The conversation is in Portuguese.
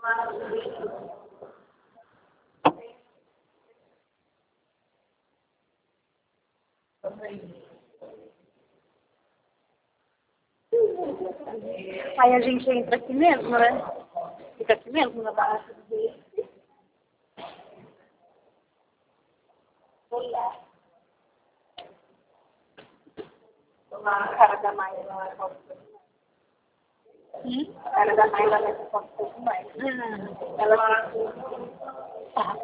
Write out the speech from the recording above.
Aí a gente entra aqui mesmo, né? Fica aqui mesmo na barra dele. Olá. Olá, a cara da Maia lá é falta demais. A cara da Maia lá é falta demais. Ela